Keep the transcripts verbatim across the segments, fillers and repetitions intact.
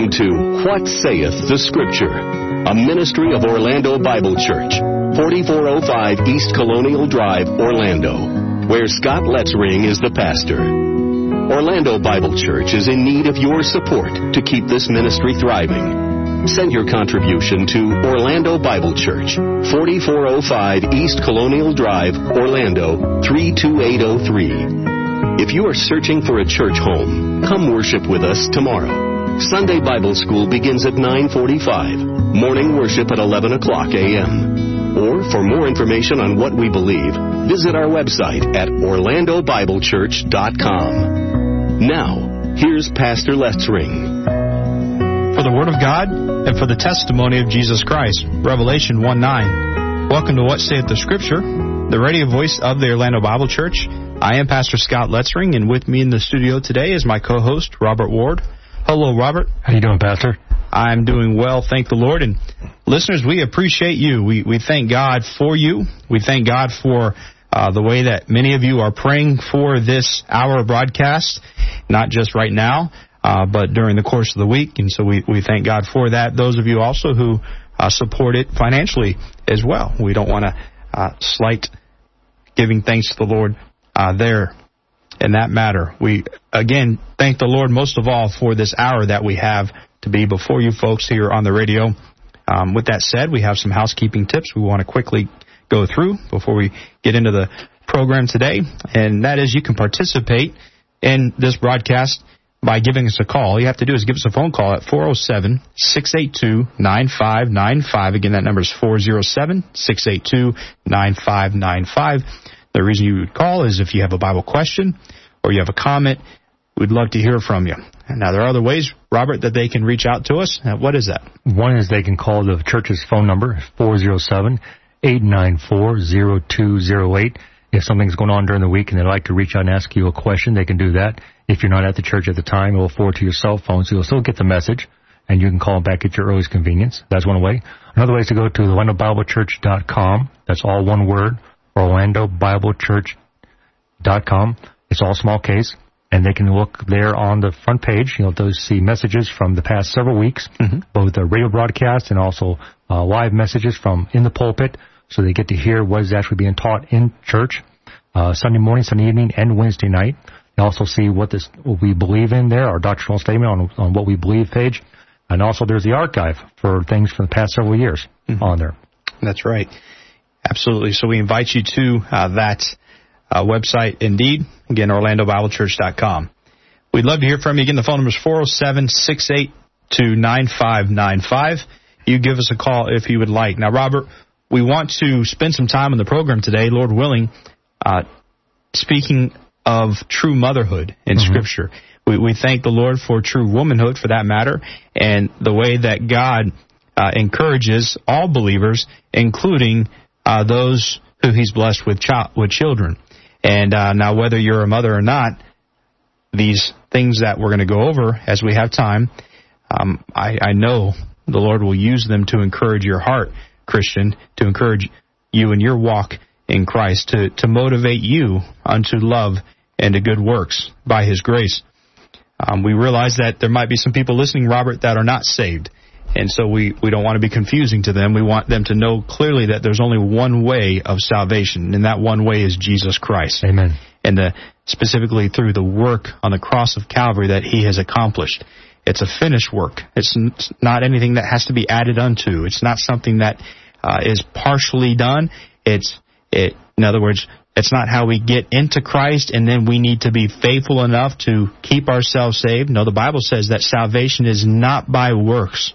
Welcome to What Saith the Scripture, a ministry of Orlando Bible Church, forty-four oh five East Colonial Drive, Orlando, where Scott Letzring is the pastor. Orlando Bible Church is in need of your support to keep this ministry thriving. Send your contribution to Orlando Bible Church, forty-four oh five East Colonial Drive, Orlando, three two eight oh three. If you are searching for a church home, come worship with us tomorrow. Sunday Bible School begins at nine forty-five. Morning worship at eleven o'clock a.m. Or for more information on what we believe, visit our website at orlando bible church dot com. Now, here's Pastor Letzring. For the Word of God and for the testimony of Jesus Christ. Revelation one nine. Welcome to What Saith the Scripture, the radio voice of the Orlando Bible Church. I am Pastor Scott Letzring, and with me in the studio today is my co-host, Robert Ward. Hello, Robert. How you doing, Pastor? I'm doing well, thank the Lord. And listeners, we appreciate you. We we thank God for you. We thank God for uh, the way that many of you are praying for this hour of broadcast, not just right now, uh, but during the course of the week. And so we, we thank God for that. Those of you also who uh, support it financially as well. We don't want to uh, slight giving thanks to the Lord uh, there. In that matter, we, again, thank the Lord most of all for this hour that we have to be before you folks here on the radio. Um, with that said, we have some housekeeping tips we want to quickly go through before we get into the program today, and that is you can participate in this broadcast by giving us a call. All you have to do is give us a phone call at four oh seven, six eight two, nine five nine five. Again, that number is four oh seven, six eight two, nine five nine five. The reason you would call is if you have a Bible question or you have a comment, we'd love to hear from you. Now, there are other ways, Robert, that they can reach out to us. What is that? One is they can call the church's phone number, four oh seven, eight nine four, oh two oh eight. If something's going on during the week and they'd like to reach out and ask you a question, they can do that. If you're not at the church at the time, it will forward to your cell phone, so you'll still get the message, and you can call back at your earliest convenience. That's one way. Another way is to go to orlando bible church dot com. That's all one word. orlando bible church dot com. It's all small case, and they can look there on the front page. You'll those see messages from the past several weeks, mm-hmm. both the radio broadcast and also uh, live messages from in the pulpit, so they get to hear what is actually being taught in church uh, Sunday morning, Sunday evening, and Wednesday night. You also see what this what we believe in there, our doctrinal statement on, on what we believe page, and also there's the archive for things from the past several years mm-hmm. on there. That's right. Absolutely. So we invite you to uh, that uh, website, indeed. Again, orlando bible church dot com. We'd love to hear from you. Again, the phone number is four oh seven, six eight two, nine five nine five. You give us a call if you would like. Now, Robert, we want to spend some time on the program today, Lord willing, uh, speaking of true motherhood in mm-hmm. Scripture. We, we thank the Lord for true womanhood, for that matter, and the way that God uh, encourages all believers, including Uh, those who he's blessed with child, with children. And uh, now, whether you're a mother or not, these things that we're going to go over as we have time, um, I, I know the Lord will use them to encourage your heart, Christian, to encourage you in your walk in Christ, to, to motivate you unto love and to good works by his grace. Um, we realize that there might be some people listening, Robert, that are not saved. And so we, we don't want to be confusing to them. We want them to know clearly that there's only one way of salvation, and that one way is Jesus Christ. Amen. And the, specifically through the work on the cross of Calvary that he has accomplished. It's a finished work. It's not anything that has to be added unto. It's not something that uh, is partially done. It's, it, in other words, it's not how we get into Christ and then we need to be faithful enough to keep ourselves saved. No, the Bible says that salvation is not by works.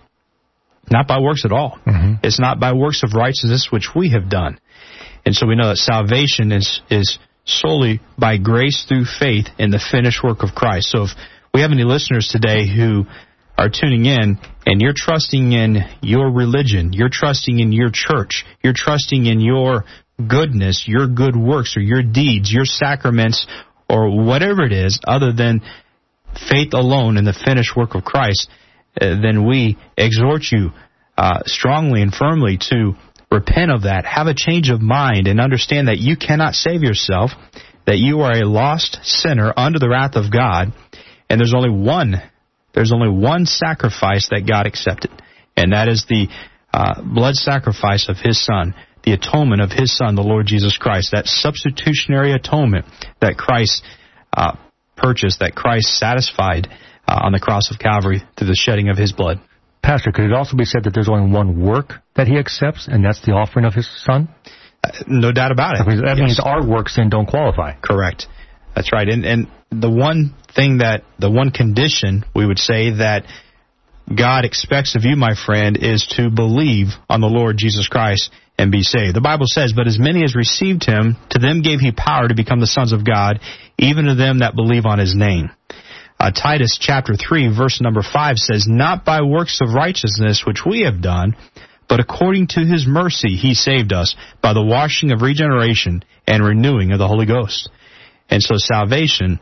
Not by works at all. Mm-hmm. It's not by works of righteousness which we have done. And so we know that salvation is, is solely by grace through faith in the finished work of Christ. So if we have any listeners today who are tuning in and you're trusting in your religion, you're trusting in your church, you're trusting in your goodness, your good works or your deeds, your sacraments, or whatever it is other than faith alone in the finished work of Christ, Uh, then we exhort you uh, strongly and firmly to repent of that, have a change of mind, and understand that you cannot save yourself, that you are a lost sinner under the wrath of God, and there's only one there's only one sacrifice that God accepted, and that is the uh, blood sacrifice of His Son, the atonement of His Son, the Lord Jesus Christ, that substitutionary atonement that Christ uh, purchased, that Christ satisfied uh, on the cross of Calvary through the shedding of His blood. Pastor, could it also be said that there's only one work that He accepts, and that's the offering of His Son? Uh, no doubt about it. That yes. means our works then don't qualify. Correct. That's right. And and the one thing that, the one condition we would say that God expects of you, my friend, is to believe on the Lord Jesus Christ and be saved. The Bible says, but as many as received Him, to them gave He power to become the sons of God, even to them that believe on His name. Uh, Titus chapter three, verse number five says, not by works of righteousness which we have done, but according to His mercy He saved us by the washing of regeneration and renewing of the Holy Ghost. And so salvation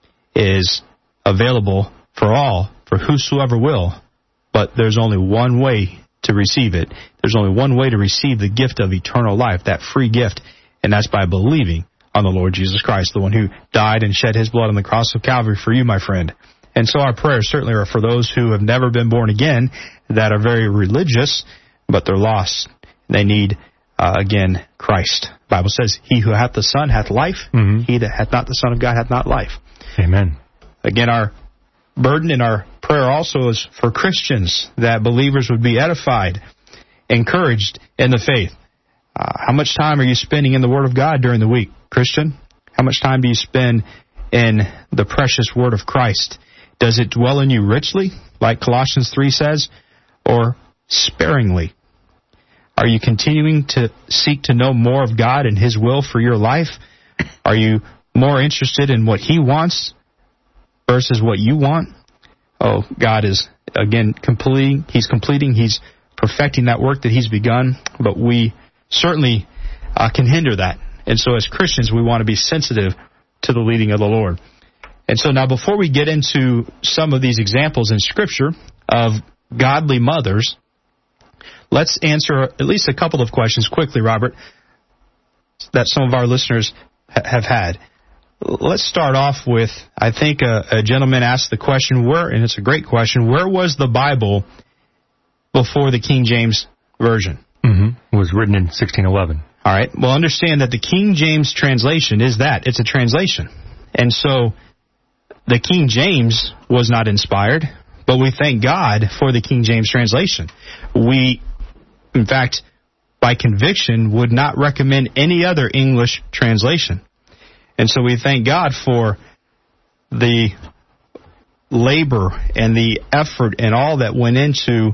is available for all, for whosoever will, but there's only one way to receive it. There's only one way to receive the gift of eternal life, that free gift, and that's by believing on the Lord Jesus Christ, the one who died and shed His blood on the cross of Calvary for you, my friend. And so our prayers certainly are for those who have never been born again, that are very religious, but they're lost. They need, uh, again, Christ. The Bible says, he who hath the Son hath life, mm-hmm. he that hath not the Son of God hath not life. Amen. Again, our burden and our prayer also is for Christians, that believers would be edified, encouraged in the faith. Uh, how much time are you spending in the Word of God during the week, Christian? How much time do you spend in the precious Word of Christ? Does it dwell in you richly, like Colossians three says, or sparingly? Are you continuing to seek to know more of God and His will for your life? Are you more interested in what He wants versus what you want? Oh, God is, again, completing. He's completing. He's perfecting that work that He's begun. But we certainly uh, can hinder that. And so as Christians, we want to be sensitive to the leading of the Lord. And so now before we get into some of these examples in Scripture of godly mothers, let's answer at least a couple of questions quickly, Robert, that some of our listeners ha- have had. Let's start off with, I think a, a gentleman asked the question, where, and it's a great question, where was the Bible before the King James Version? Mm-hmm. It was written in sixteen eleven. All right. Well, understand that the King James translation is that. It's a translation. And so the King James was not inspired, but we thank God for the King James translation. We, in fact, by conviction, would not recommend any other English translation. And so we thank God for the labor and the effort and all that went into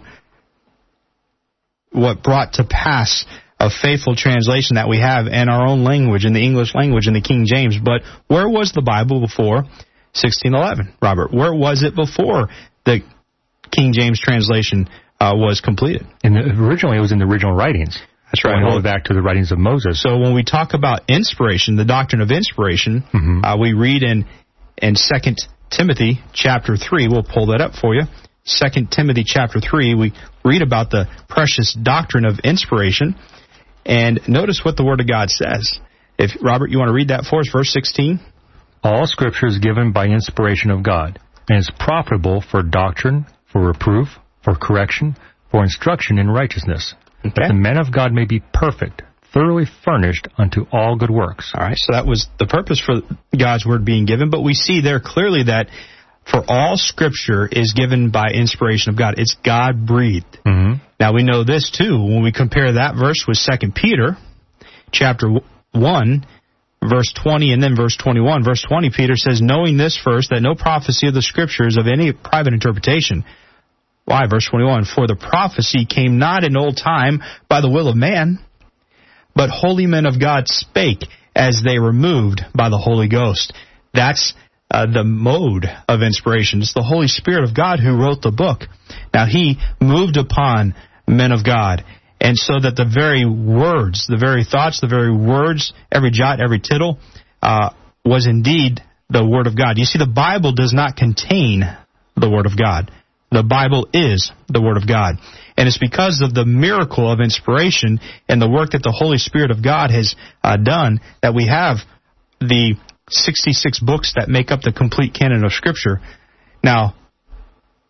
what brought to pass a faithful translation that we have in our own language, in the English language, in the King James. But where was the Bible before sixteen eleven, Robert? Where was it before the King James translation uh, was completed? And originally it was in the original writings. That's right. Going all the way back to the writings of Moses. So when we talk about inspiration, the doctrine of inspiration, mm-hmm. uh, we read in in Second Timothy chapter three. We'll pull that up for you. Second Timothy chapter three. We read about the precious doctrine of inspiration, and notice what the Word of God says. If Robert, you want to read that for us, verse sixteen. All Scripture is given by inspiration of God, and is profitable for doctrine, for reproof, for correction, for instruction in righteousness. Okay. That the man of God may be perfect, thoroughly furnished unto all good works. All right, so that was the purpose for God's Word being given, but we see there clearly that for all Scripture is given by inspiration of God. It's God-breathed. Mm-hmm. Now, we know this, too, when we compare that verse with Second Peter chapter one, verse twenty, and then verse twenty-one. Verse twenty, Peter says, knowing this first, that no prophecy of the Scriptures of any private interpretation. Why? Verse twenty-one, for the prophecy came not in old time by the will of man, but holy men of God spake as they were moved by the Holy Ghost. That's uh, the mode of inspiration. It's the Holy Spirit of God who wrote the book. Now, He moved upon men of God, and so that the very words, the very thoughts, the very words, every jot, every tittle, uh, was indeed the Word of God. You see, the Bible does not contain the Word of God. The Bible is the Word of God. And it's because of the miracle of inspiration and the work that the Holy Spirit of God has uh, done that we have the sixty-six books that make up the complete canon of Scripture. Now,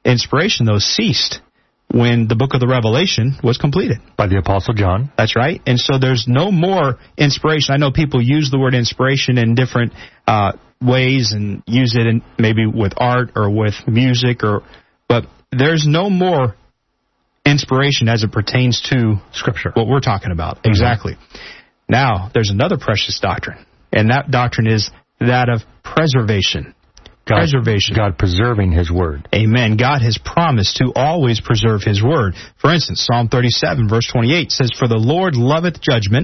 inspiration, though, ceased when the book of the Revelation was completed. By the Apostle John. That's right. And so there's no more inspiration. I know people use the word inspiration in different uh, ways and use it in maybe with art or with music, or but there's no more inspiration as it pertains to Scripture, what we're talking about. Mm-hmm. Exactly. Now, there's another precious doctrine, and that doctrine is that of preservation. God, preservation. God preserving His Word. Amen. God has promised to always preserve His Word. For instance, Psalm thirty-seven, verse twenty-eight says, "For the Lord loveth judgment,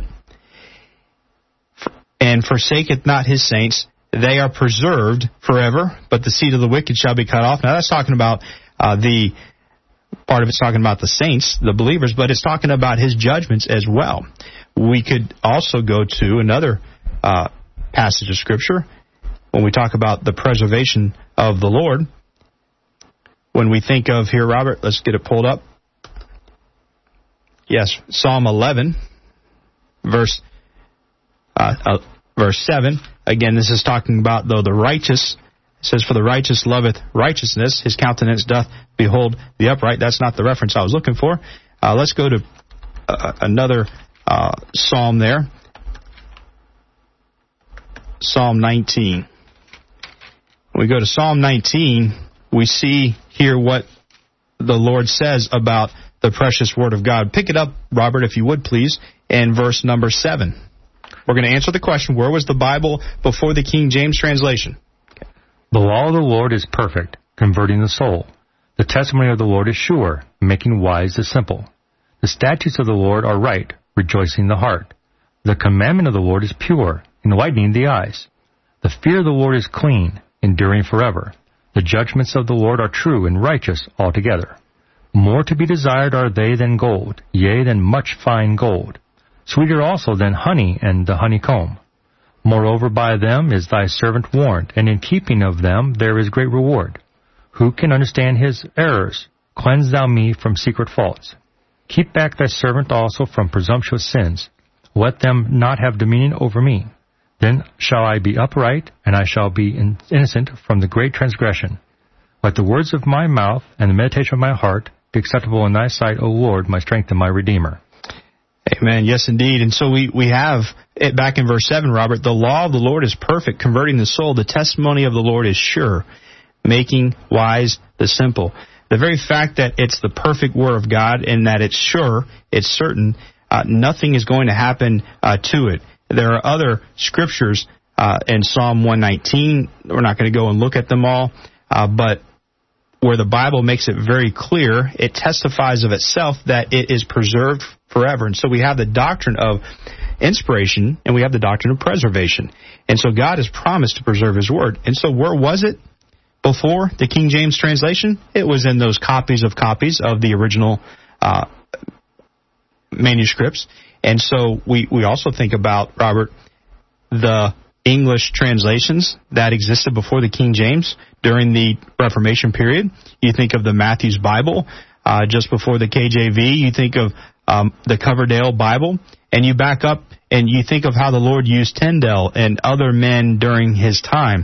and forsaketh not His saints. They are preserved forever, but the seed of the wicked shall be cut off." Now, that's talking about uh, the... Part of it's talking about the saints, the believers, but it's talking about His judgments as well. We could also go to another uh, passage of Scripture when we talk about the preservation of the Lord. When we think of here, Robert, let's get it pulled up. Yes, Psalm eleven, verse uh, uh, verse seven. Again, this is talking about, though the righteous, it says, "For the righteous loveth righteousness, his countenance doth behold the upright." That's not the reference I was looking for. Uh, let's go to uh, another uh, psalm there. Psalm nineteen. When we go to Psalm nineteen, we see here what the Lord says about the precious Word of God. Pick it up, Robert, if you would, please, in verse number seven. We're going to answer the question, where was the Bible before the King James translation? "The law of the Lord is perfect, converting the soul. The testimony of the Lord is sure, making wise the simple. The statutes of the Lord are right, rejoicing the heart. The commandment of the Lord is pure, enlightening the eyes. The fear of the Lord is clean, enduring forever. The judgments of the Lord are true and righteous altogether. More to be desired are they than gold, yea, than much fine gold. Sweeter also than honey and the honeycomb. Moreover, by them is thy servant warned, and in keeping of them there is great reward. Who can understand his errors? Cleanse thou me from secret faults. Keep back thy servant also from presumptuous sins. Let them not have dominion over me. Then shall I be upright, and I shall be innocent from the great transgression. Let the words of my mouth and the meditation of my heart be acceptable in thy sight, O Lord, my strength and my Redeemer." Amen. Yes, indeed. And so we, we have it back in verse seven, Robert. "The law of the Lord is perfect, converting the soul. The testimony of the Lord is sure, making wise the simple." The very fact that it's the perfect Word of God and that it's sure, it's certain, uh, nothing is going to happen uh, to it. There are other scriptures uh, in Psalm one nineteen. We're not going to go and look at them all, uh, but where the Bible makes it very clear, it testifies of itself that it is preserved forever. And so we have the doctrine of inspiration, and we have the doctrine of preservation. And so God has promised to preserve His Word. And so where was it before the King James translation? It was in those copies of copies of the original uh, manuscripts. And so we, we also think about, Robert, the English translations that existed before the King James during the Reformation period. You think of the Matthew's Bible uh, just before the K J V. You think of um, the Coverdale Bible. And you back up and you think of how the Lord used Tyndale and other men during His time.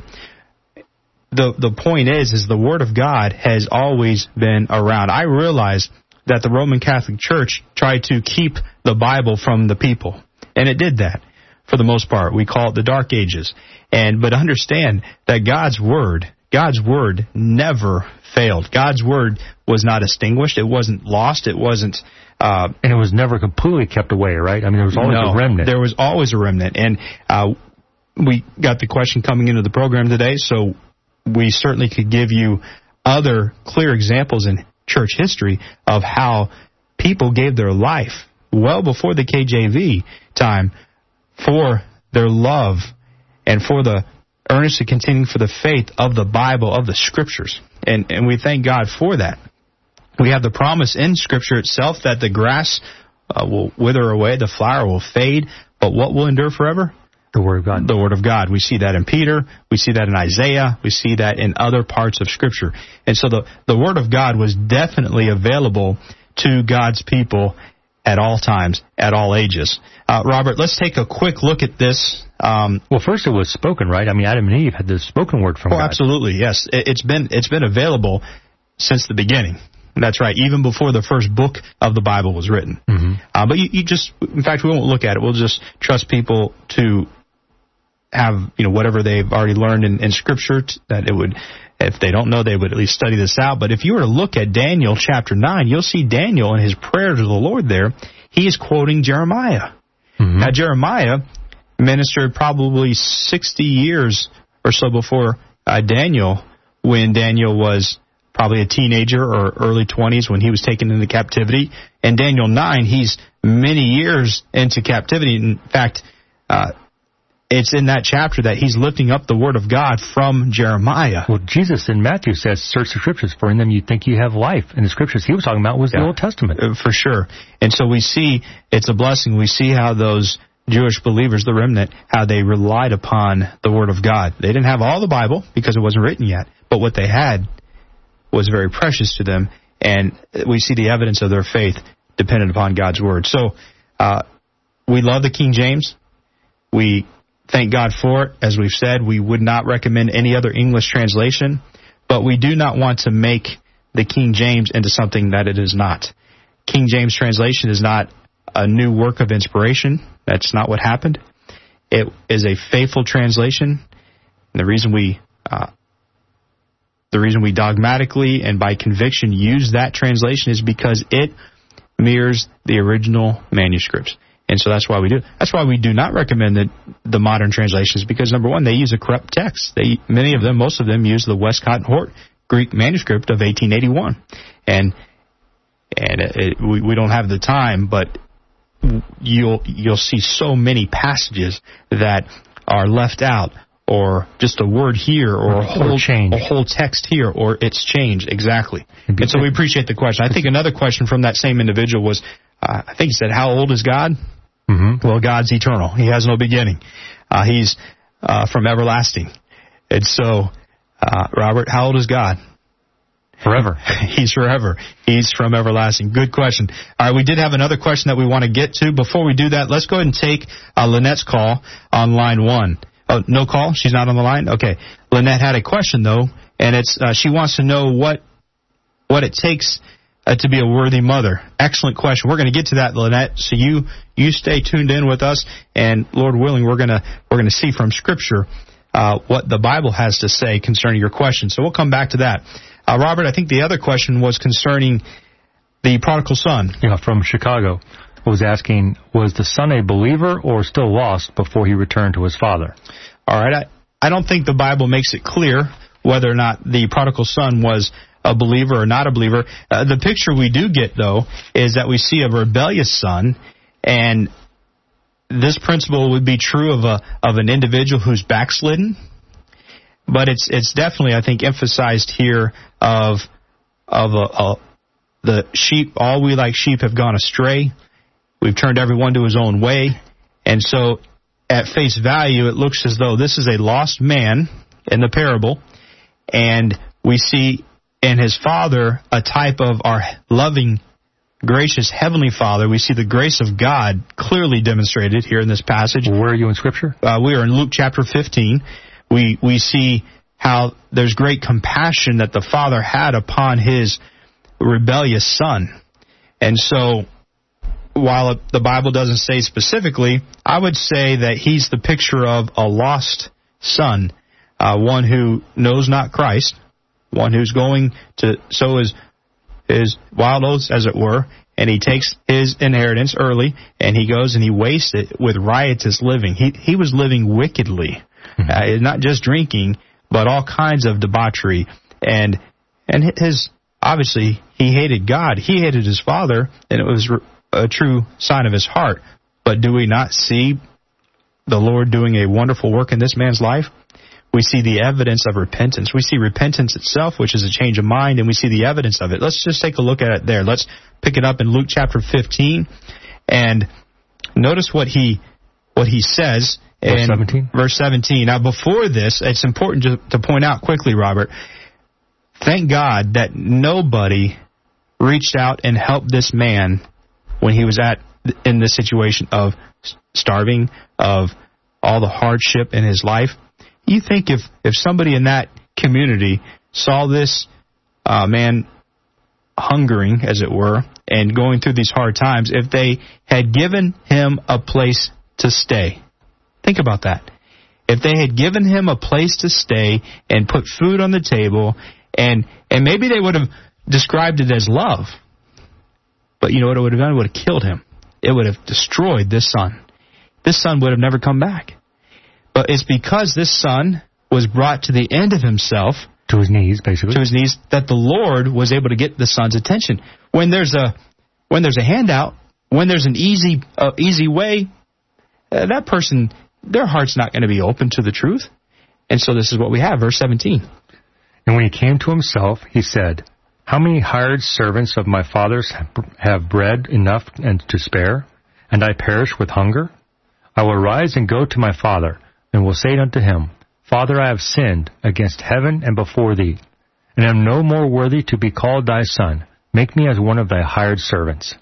The the point is, is the Word of God has always been around. I realize that the Roman Catholic Church tried to keep the Bible from the people, and it did that for the most part. We call it the Dark Ages. And but understand that God's Word, God's Word never failed. God's Word was not extinguished. It wasn't lost. It wasn't... Uh, and it was never completely kept away, right? I mean, there was always no, a remnant. There was always a remnant. And uh, we got the question coming into the program today, so we certainly could give you other clear examples in church history of how people gave their life well before the K J V time for their love and for the earnestly continuing for the faith of the Bible, of the Scriptures. And, and we thank God for that. We have the promise in Scripture itself that the grass uh, will wither away, the flower will fade, but what will endure forever? The Word of God. The Word of God. We see that in Peter. We see that in Isaiah. We see that in other parts of Scripture. And so the, the Word of God was definitely available to God's people at all times, at all ages. Uh, Robert, let's take a quick look at this. Um, well, first it was spoken, right? I mean, Adam and Eve had the spoken Word from oh, God. Absolutely, yes. It, it's been it's been available since the beginning. That's right, even before the first book of the Bible was written. Mm-hmm. Uh, but you, you just, in fact, we won't look at it. We'll just trust people to have, you know, whatever they've already learned in, in Scripture, that it would, if they don't know, they would at least study this out. But if you were to look at Daniel chapter nine, you'll see Daniel in his prayer to the Lord there, he is quoting Jeremiah. Mm-hmm. Now, Jeremiah ministered probably sixty years or so before uh, Daniel, when Daniel was probably a teenager or early twenties when he was taken into captivity. In Daniel nine, he's many years into captivity. In fact, uh, it's in that chapter that he's lifting up the word of God from Jeremiah. Well, Jesus in Matthew says, search the Scriptures, for in them you think you have life. And the Scriptures he was talking about was yeah, the Old Testament. Uh, for sure. And so we see it's a blessing. We see how those Jewish believers, the remnant, how they relied upon the word of God. They didn't have all the Bible because it wasn't written yet, but what they had was very precious to them, and we see the evidence of their faith dependent upon God's word. So uh, we love the King James. We thank God for it. As we've said, we would not recommend any other English translation, but we do not want to make the King James into something that it is not. King James translation is not a new work of inspiration. That's not what happened. It is a faithful translation, and the reason we uh, The reason we dogmatically and by conviction use that translation is because it mirrors the original manuscripts. And so that's why we do. That's why we do not recommend the, the modern translations, because, number one, they use a corrupt text. They, many of them, most of them, use the Westcott and Hort Greek manuscript of eighteen eighty-one. And and it, it, we, we don't have the time, but you'll you'll see so many passages that are left out, or just a word here, or a whole, change. a whole text here, or it's changed, exactly. And so we appreciate the question. I think another question from that same individual was, uh, I think he said, how old is God? Mm-hmm. Well, God's eternal. He has no beginning. Uh, he's uh, from everlasting. And so, uh, Robert, how old is God? Forever. He's forever. He's from everlasting. Good question. All right, we did have another question that we want to get to. Before we do that, let's go ahead and take uh, Lynette's call on line one. Oh, no call? She's not on the line? Okay. Lynette had a question, though, and it's uh, she wants to know what what it takes uh, to be a worthy mother. Excellent question. We're going to get to that, Lynette, so you you stay tuned in with us, and Lord willing, we're going to we're going to see from Scripture uh, what the Bible has to say concerning your question. So we'll come back to that. Uh, Robert, I think the other question was concerning the prodigal son. Yeah, from Chicago. Was asking, was the son a believer or still lost before he returned to his father? All right. I, I don't think the Bible makes it clear whether or not the prodigal son was a believer or not a believer. Uh, the picture we do get, though, is that we see a rebellious son, and this principle would be true of a of an individual who's backslidden, but it's it's definitely, I think, emphasized here of of a, a, the sheep. All we like sheep have gone astray. We've turned everyone to his own way. And so at face value, it looks as though this is a lost man in the parable. And we see in his father a type of our loving, gracious Heavenly Father. We see the grace of God clearly demonstrated here in this passage. Where are you in Scripture? Uh, we are in Luke chapter fifteen. We, we see how there's great compassion that the Father had upon his rebellious son. And so, while the Bible doesn't say specifically, I would say that he's the picture of a lost son, uh, one who knows not Christ, one who's going to sow his, his wild oats, as it were, and he takes his inheritance early, and he goes and he wastes it with riotous living. He he was living wickedly, mm-hmm. uh, not just drinking, but all kinds of debauchery. And and his obviously, he hated God. He hated his father, and it was a true sign of his heart. But do we not see the Lord doing a wonderful work in this man's life? We see the evidence of repentance. We see repentance itself, which is a change of mind, and we see the evidence of it. Let's just take a look at it there. Let's pick it up in Luke chapter fifteen, and notice what he what he says in verse seventeen. Verse seventeen. Now, before this, it's important to, to point out quickly, Robert, thank God that nobody reached out and helped this man when he was at in the situation of starving, of all the hardship in his life. You think if, if somebody in that community saw this uh, man hungering, as it were, and going through these hard times, if they had given him a place to stay. Think about that. If they had given him a place to stay and put food on the table, and and maybe they would have described it as love, but you know what it would have done? It would have killed him. It would have destroyed this son. This son would have never come back. But it's because this son was brought to the end of himself, to his knees, basically, to his knees, that the Lord was able to get the son's attention. When there's a when there's a handout, when there's an easy uh, easy way, uh, that person, their heart's not going to be open to the truth. And so this is what we have, verse seventeen. And when he came to himself, he said, how many hired servants of my father's have bread enough and to spare, and I perish with hunger? I will arise and go to my father, and will say unto him, Father, I have sinned against heaven and before thee, and am no more worthy to be called thy son. Make me as one of thy hired servants.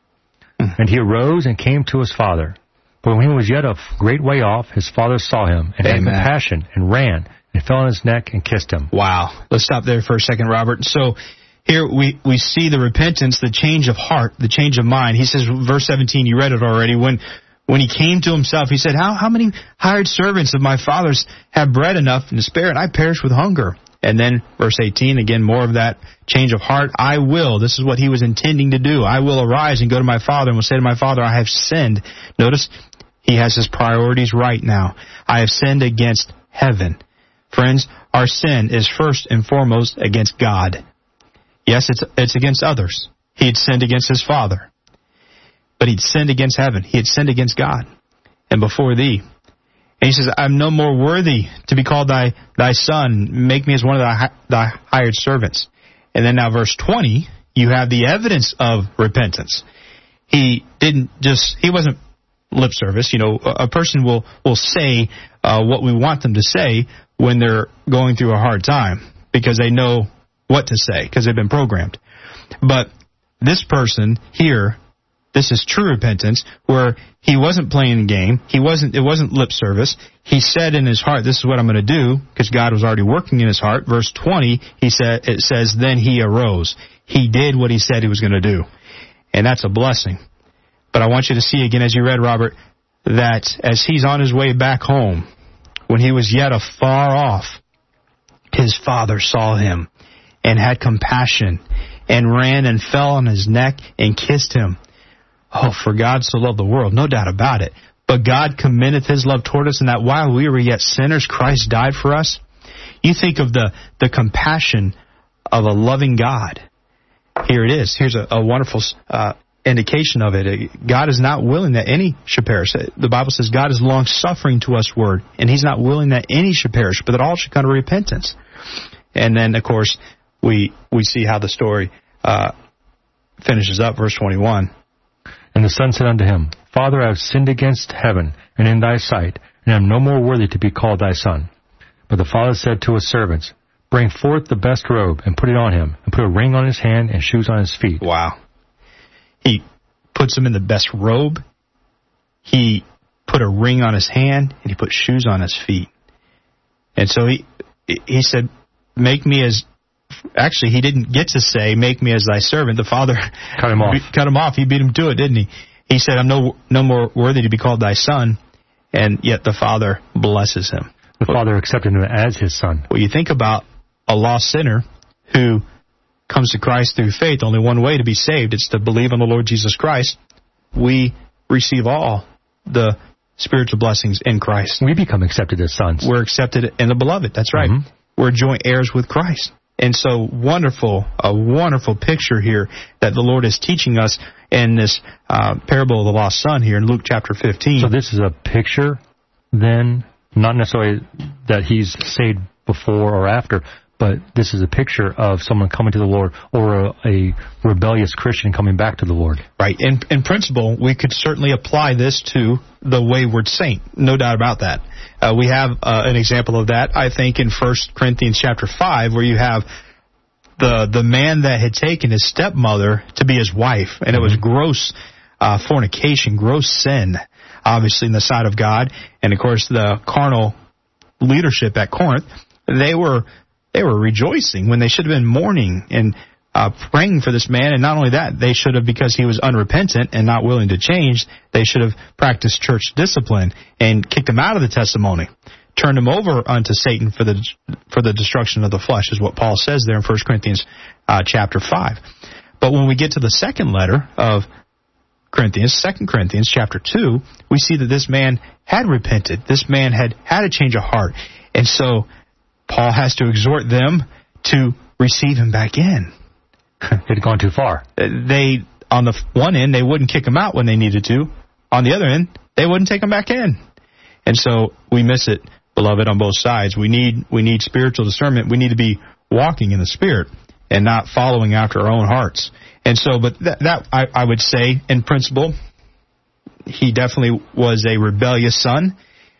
Mm. And he arose and came to his father. But when he was yet a great way off, his father saw him, and Amen. had compassion, and ran, and fell on his neck, and kissed him. Wow. Let's stop there for a second, Robert. So here we, we see the repentance, the change of heart, the change of mind. He says, verse seventeen, you read it already, when when he came to himself, he said, how, how many hired servants of my father's have bread enough and to spare, and I perish with hunger? And then verse eighteen, again, more of that change of heart. I will, this is what he was intending to do, I will arise and go to my father and will say to my father, I have sinned. Notice, he has his priorities right now. I have sinned against heaven. Friends, our sin is first and foremost against God. Yes, it's it's against others. He had sinned against his father. But he'd sinned against heaven. He had sinned against God. And before thee. And he says, I'm no more worthy to be called thy thy son. Make me as one of thy, thy hired servants. And then now verse twenty, you have the evidence of repentance. He didn't just, he wasn't lip service. You know, a person will, will say uh, what we want them to say when they're going through a hard time, because they know what to say, because they've been programmed. But this person here, this is true repentance, where he wasn't playing a game. He wasn't. It wasn't lip service. He said in his heart, "This is what I'm going to do," because God was already working in his heart. Verse twenty, he said, it says, "Then he arose." He did what he said he was going to do, and that's a blessing. But I want you to see again, as you read, Robert, that as he's on his way back home, when he was yet afar off, his father saw him and had compassion and ran and fell on his neck and kissed him. Oh, for God so loved the world, no doubt about it. But God commendeth his love toward us, and that while we were yet sinners, Christ died for us. You think of the, the compassion of a loving God. Here it is. Here's a, a wonderful uh, indication of it. God is not willing that any should perish. The Bible says God is long-suffering to us word, and he's not willing that any should perish, but that all should come to repentance. And then, of course, we we see how the story uh, finishes up, verse twenty-one. And the son said unto him, Father, I have sinned against heaven and in thy sight, and am no more worthy to be called thy son. But the father said to his servants, Bring forth the best robe, and put it on him, and put a ring on his hand, and shoes on his feet. Wow. He puts him in the best robe. He put a ring on his hand, and he put shoes on his feet. And so he he said, Make me as... Actually, he didn't get to say, make me as thy servant. The father cut him off. Cut him off. He beat him to it, didn't he? He said, I'm no no more worthy to be called thy son, and yet the father blesses him. The father accepted him as his son. Well, you think about a lost sinner who comes to Christ through faith, only one way to be saved, it's to believe on the Lord Jesus Christ. We receive all the spiritual blessings in Christ. We become accepted as sons. We're accepted in the beloved. That's right. Mm-hmm. We're joint heirs with Christ. And so wonderful, a wonderful picture here that the Lord is teaching us in this uh, parable of the lost son here in Luke chapter fifteen. So this is a picture then, not necessarily that he's saved before or after, but this is a picture of someone coming to the Lord, or a, a rebellious Christian coming back to the Lord. Right. In, in principle, we could certainly apply this to the wayward saint. No doubt about that. Uh, we have uh, an example of that, I think, in First Corinthians chapter five, where you have the the man that had taken his stepmother to be his wife, and mm-hmm. it was gross uh, fornication, gross sin, obviously, in the sight of God. And, of course, the carnal leadership at Corinth, they were they were rejoicing when they should have been mourning and uh, praying for this man. And not only that, they should have, because he was unrepentant and not willing to change, they should have practiced church discipline and kicked him out of the testimony, turned him over unto Satan for the for the destruction of the flesh, is what Paul says there in First Corinthians uh, chapter five. But when we get to the second letter of Corinthians, Second Corinthians chapter two, we see that this man had repented. This man had had a change of heart. And so Paul has to exhort them to receive him back in. It had gone too far. They, on the one end, they wouldn't kick him out when they needed to. On the other end, they wouldn't take him back in. And so we miss it, beloved, on both sides. We need we need spiritual discernment. We need to be walking in the Spirit and not following after our own hearts. And so, but that, that I, I would say, in principle, he definitely was a rebellious son,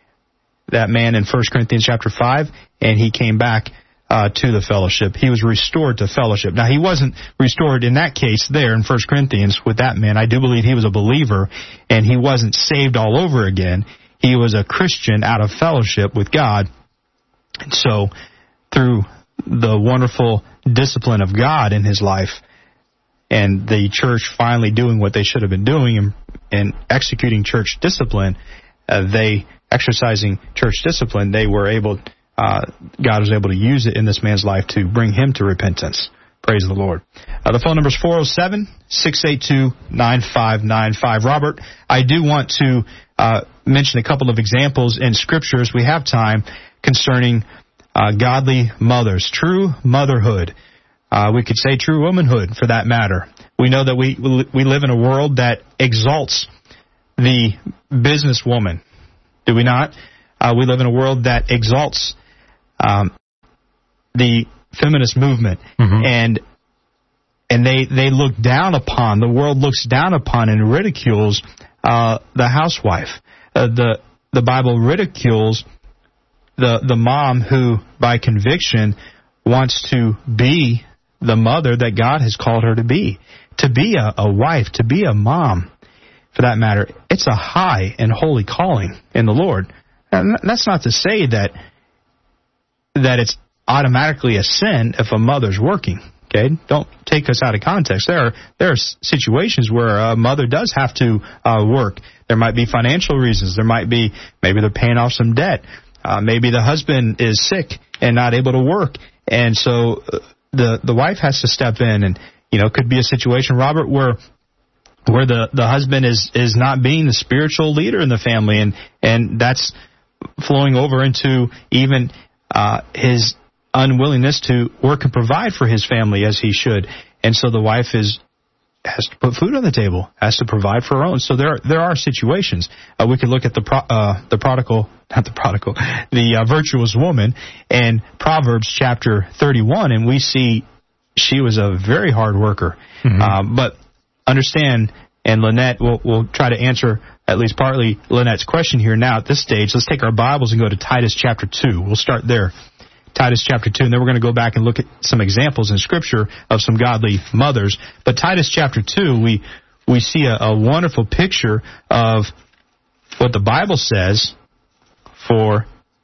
that man in First Corinthians chapter five, and he came back uh, to the fellowship. He was restored to fellowship. Now, he wasn't restored in that case there in First Corinthians with that man. I do believe he was a believer, and he wasn't saved all over again. He was a Christian out of fellowship with God. And so, through the wonderful discipline of God in his life, and the church finally doing what they should have been doing and, and executing church discipline, uh, they exercising church discipline, they were able, uh, God was able to use it in this man's life to bring him to repentance. Praise the Lord. Uh, the phone number is four oh seven, six eight two, nine five nine five. Robert, I do want to uh, mention a couple of examples in Scripture, as we have time, concerning uh, godly mothers, true motherhood. Uh, we could say true womanhood, for that matter. We know that we we live in a world that exalts the businesswoman, do we not? Uh, we live in a world that exalts um, the feminist movement, mm-hmm. and and they they look down upon, the world looks down upon and ridicules uh, the housewife. Uh, the the Bible ridicules the the mom who, by conviction, wants to be the mother that God has called her to be, to be a, a wife, to be a mom, for that matter. It's a high and holy calling in the Lord. And that's not to say that that it's automatically a sin if a mother's working. Okay, don't take us out of context. There are there are situations where a mother does have to uh, work. There might be financial reasons. There might be maybe they're paying off some debt. Uh, maybe the husband is sick and not able to work, and so the the wife has to step in. And you know, could be a situation, Robert, where where the, the husband is, is not being the spiritual leader in the family, and and that's flowing over into even uh, his unwillingness to work and provide for his family as he should. And so the wife is has to put food on the table, has to provide for her own. So there are, there are situations. Uh, we could look at the pro, uh, the prodigal, not the prodigal, the uh, virtuous woman in Proverbs chapter thirty-one, and we see she was a very hard worker. Mm-hmm. Uh, but understand, and Lynette will will try to answer at least partly Lynette's question here now at this stage. Let's take our Bibles and go to Titus chapter two. We'll start there. Titus chapter two, and then we're going to go back and look at some examples in Scripture of some godly mothers. But Titus chapter two, we we see a, a wonderful picture of what the Bible says for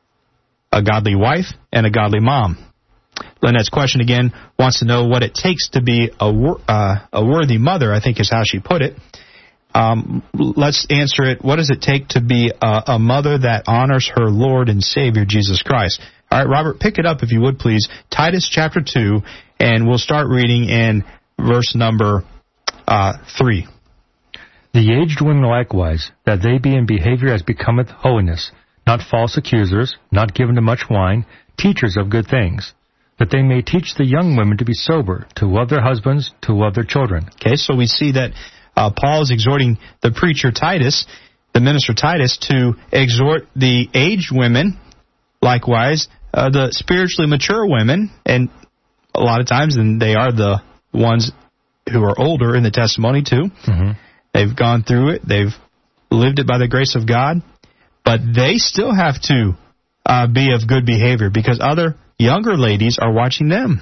a godly wife and a godly mom. Lynette's question again wants to know what it takes to be a, uh, a worthy mother, I think is how she put it. Um, let's answer it. What does it take to be a, a mother that honors her Lord and Savior, Jesus Christ? All right, Robert, pick it up if you would, please. Titus chapter two, and we'll start reading in verse number uh, three. The aged women likewise, that they be in behavior as becometh holiness, not false accusers, not given to much wine, teachers of good things, that they may teach the young women to be sober, to love their husbands, to love their children. Okay, so we see that uh, Paul is exhorting the preacher Titus, the minister Titus, to exhort the aged women, likewise, uh, the spiritually mature women, and a lot of times, and they are the ones who are older in the testimony too. Mm-hmm. They've gone through it. They've lived it by the grace of God. But they still have to uh, be of good behavior, because other younger ladies are watching them.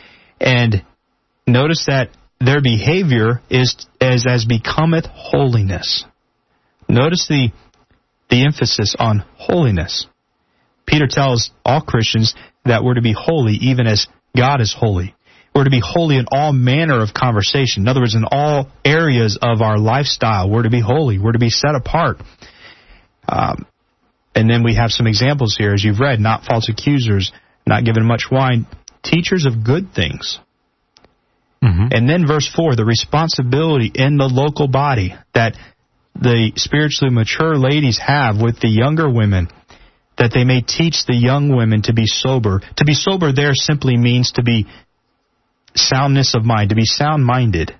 And notice that their behavior is as, as becometh holiness. Notice the the emphasis on holiness. Peter tells all Christians that we're to be holy even as God is holy. We're to be holy in all manner of conversation. In other words, in all areas of our lifestyle, we're to be holy. We're to be set apart. Um, and then we have some examples here, as you've read, not false accusers, not given much wine, teachers of good things. Mm-hmm. And then verse four, the responsibility in the local body that the spiritually mature ladies have with the younger women, that they may teach the young women to be sober. To be sober there simply means to be soundness of mind, to be sound-minded.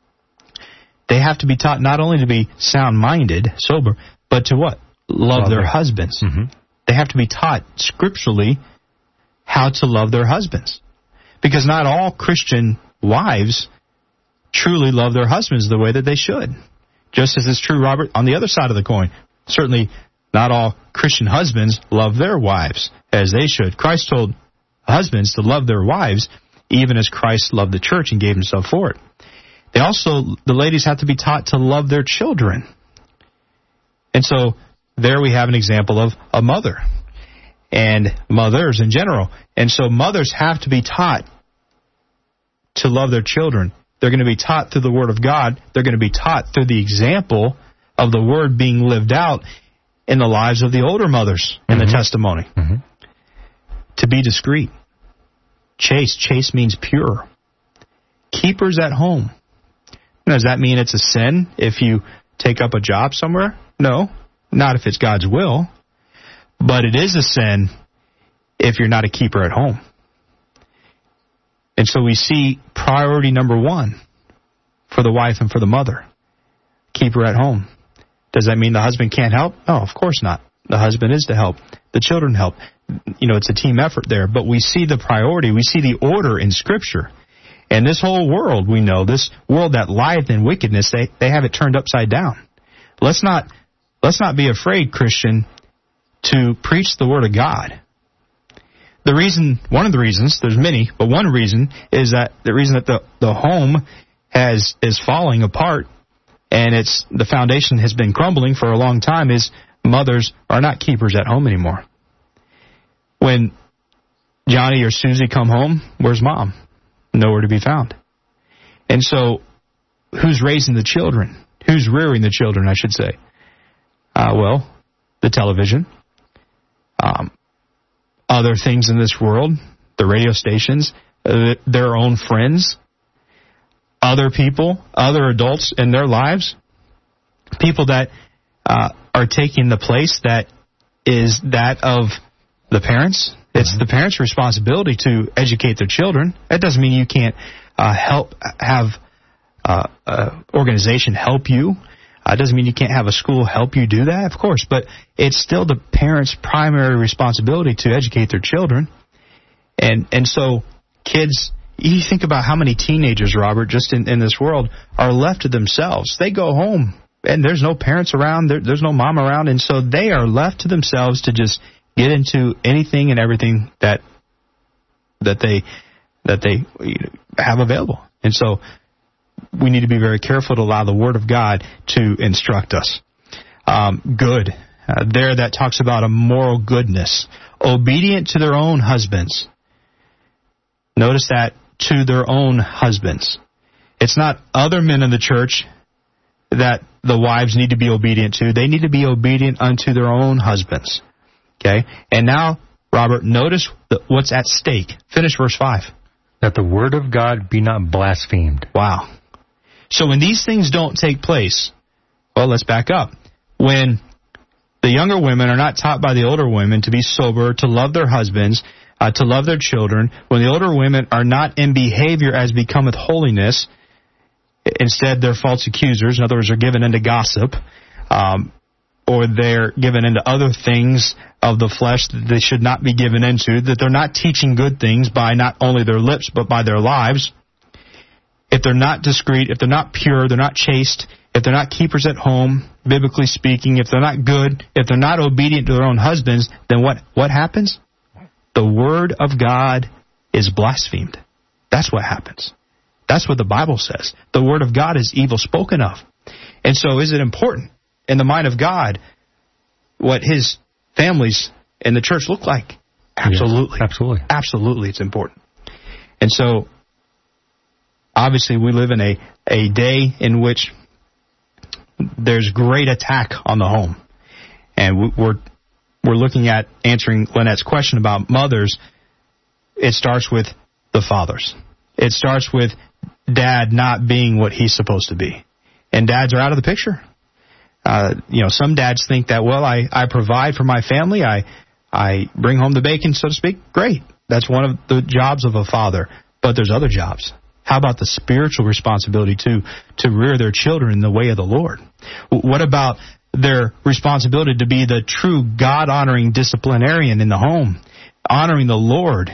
They have to be taught not only to be sound-minded, sober, but to what? Love, love their them. husbands. Mm-hmm. They have to be taught scripturally how to love their husbands. Because not all Christian wives truly love their husbands the way that they should. Just as it's true, Robert, on the other side of the coin. Certainly not all Christian husbands love their wives as they should. Christ told husbands to love their wives even as Christ loved the church and gave himself for it. They also, the ladies have to be taught to love their children. And so there we have an example of a mother and mothers in general. And so mothers have to be taught to love their children. They're going to be taught through the Word of God. They're going to be taught through the example of the Word being lived out in the lives of the older mothers in mm-hmm. the testimony. Mm-hmm. To be discreet. Chaste. Chaste means pure. Keepers at home. Now, does that mean it's a sin if you take up a job somewhere? No, not if it's God's will. But it is a sin if you're not a keeper at home. And so we see priority number one for the wife and for the mother. Keep her at home. Does that mean the husband can't help? No, of course not. The husband is to help. The children help. You know, it's a team effort there. But we see the priority. We see the order in Scripture. And this whole world, we know, this world that lieth in wickedness, they, they have it turned upside down. Let's not, let's not be afraid, Christian, to preach the Word of God. The reason, one of the reasons, there's many, but one reason is that the reason that the, the home has is falling apart and it's the foundation has been crumbling for a long time is mothers are not keepers at home anymore. When Johnny or Susie come home, where's mom? Nowhere to be found. And so who's raising the children? Who's rearing the children, I should say? Uh, well, the television. Um, other things in this world, the radio stations, uh, their own friends, other people, other adults in their lives, people that uh, are taking the place that is that of the parents. It's mm-hmm. the parents' responsibility to educate their children. That doesn't mean you can't uh, help have uh, an organization help you. It uh, doesn't mean you can't have a school help you do that, of course, but it's still the parents' primary responsibility to educate their children. And and so kids, you think about how many teenagers, Robert, just in, in this world, are left to themselves. They go home, and there's no parents around, there, there's no mom around, and so they are left to themselves to just get into anything and everything that that they that they have available. And so we need to be very careful to allow the Word of God to instruct us. Um, good. Uh, there that talks about a moral goodness. Obedient to their own husbands. Notice that, to their own husbands. It's not other men in the church that the wives need to be obedient to. They need to be obedient unto their own husbands. Okay? And now, Robert, notice the, what's at stake. Finish verse five. That the Word of God be not blasphemed. Wow. So when these things don't take place, well, let's back up. When the younger women are not taught by the older women to be sober, to love their husbands, uh, to love their children, when the older women are not in behavior as becometh holiness, instead they're false accusers, in other words, they're given into gossip, um, or they're given into other things of the flesh that they should not be given into, that they're not teaching good things by not only their lips but by their lives. If they're not discreet, if they're not pure, they're not chaste, if they're not keepers at home, biblically speaking, if they're not good, if they're not obedient to their own husbands, then what, what happens? The Word of God is blasphemed. That's what happens. That's what the Bible says. The Word of God is evil spoken of. And so is it important in the mind of God what His family's in the church look like? Absolutely. Yes, absolutely. Absolutely, it's important. And so, obviously, we live in a, a day in which there's great attack on the home. And we're we're looking at answering Lynette's question about mothers. It starts with the fathers. It starts with dad not being what he's supposed to be. And dads are out of the picture. Uh, you know, some dads think that, well, I, I provide for my family. I I bring home the bacon, so to speak. Great. That's one of the jobs of a father. But there's other jobs. How about the spiritual responsibility to, to rear their children in the way of the Lord? What about their responsibility to be the true God-honoring disciplinarian in the home, honoring the Lord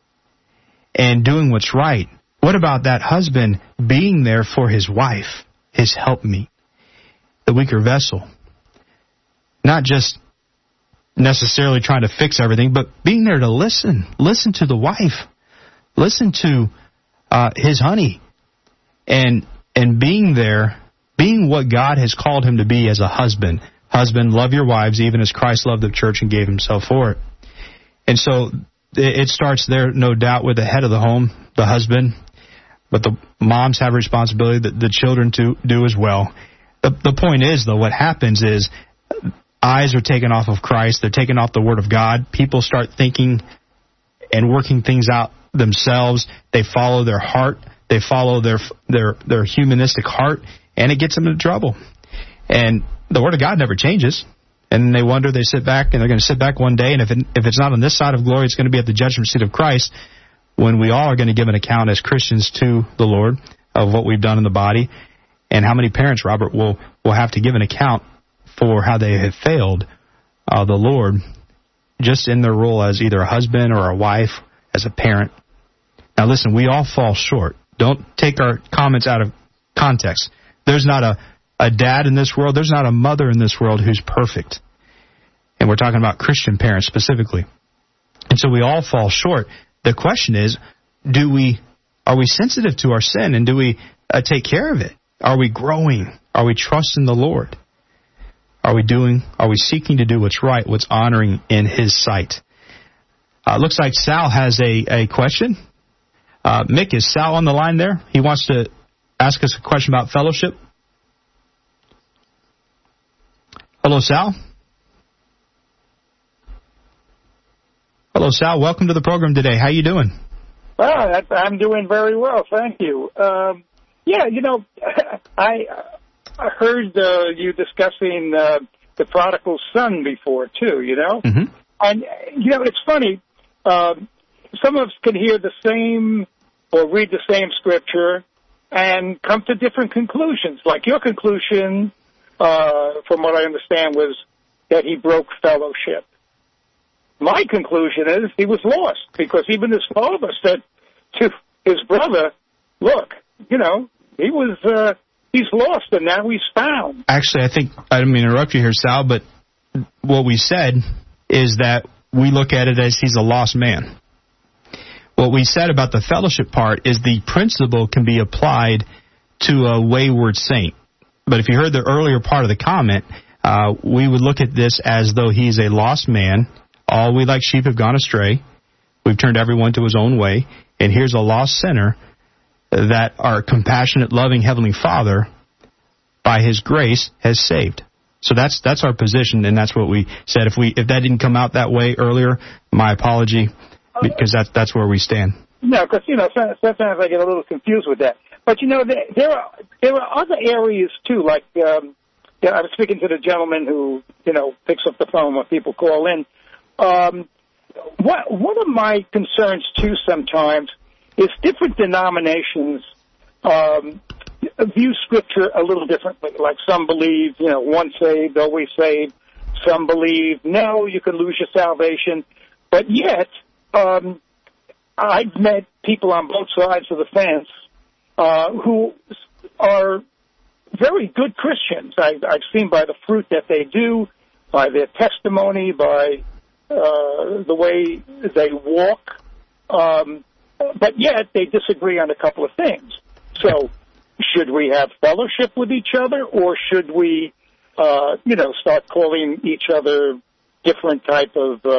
and doing what's right? What about that husband being there for his wife, his helpmeet, the weaker vessel? Not just necessarily trying to fix everything, but being there to listen. Listen to the wife. Listen to uh, his honey. And and being there, being what God has called him to be as a husband. Husband, love your wives, even as Christ loved the church and gave himself for it. And so it starts there, no doubt, with the head of the home, the husband. But the moms have a responsibility, that the children to do as well. The, the point is, though, what happens is eyes are taken off of Christ. They're taken off the Word of God. People start thinking and working things out themselves. They follow their heart. They follow their their their humanistic heart, and it gets them into trouble. And the Word of God never changes. And they wonder, they sit back, and they're going to sit back one day, and if it, if it's not on this side of glory, it's going to be at the judgment seat of Christ, when we all are going to give an account as Christians to the Lord of what we've done in the body. And how many parents, Robert, will, will have to give an account for how they have failed uh, the Lord just in their role as either a husband or a wife, as a parent. Now listen, we all fall short. Don't take our comments out of context. There's not a, a dad in this world, there's not a mother in this world who's perfect. And we're talking about Christian parents specifically. And so we all fall short. The question is, do we are we sensitive to our sin, and do we uh, take care of it? Are we growing? Are we trusting the Lord? Are we doing? Are we seeking to do what's right, what's honoring in His sight? Uh, looks like Sal has a, a question. Uh, Mick, is Sal on the line there? He wants to ask us a question about fellowship. Hello, Sal. Hello, Sal. Welcome to the program today. How you doing? Well, I'm doing very well, thank you. Um, yeah, you know, I, I heard uh, you discussing uh, the prodigal son before, too, you know? Mm-hmm. And, you know, it's funny. Um, some of us can hear the same or read the same scripture and come to different conclusions. Like your conclusion, uh, from what I understand, was that he broke fellowship. My conclusion is he was lost, because even his father said to his brother, look, you know, he was, uh, he's lost and now he's found. Actually, I think, I didn't mean to interrupt you here, Sal, but what we said is that we look at it as he's a lost man. What we said about the fellowship part is the principle can be applied to a wayward saint. But if you heard the earlier part of the comment, uh, we would look at this as though he's a lost man. All we like sheep have gone astray. We've turned everyone to his own way. And here's a lost sinner that our compassionate, loving Heavenly Father, by His grace, has saved. So that's that's our position, and that's what we said. If we if that didn't come out that way earlier, my apology, because that's that's where we stand. No, because you know sometimes I get a little confused with that. But you know there, there are there are other areas too. Like um, you know, I was speaking to the gentleman who you know picks up the phone when people call in. Um, what, one of my concerns, too, sometimes is different denominations um, view Scripture a little differently. Like some believe, you know, once saved, always saved. Some believe, no, you can lose your salvation. But yet, um, I've met people on both sides of the fence uh, who are very good Christians. I, I've seen by the fruit that they do, by their testimony, by Uh, the way they walk, um, but yet they disagree on a couple of things. So should we have fellowship with each other, or should we, uh, you know, start calling each other different type of uh,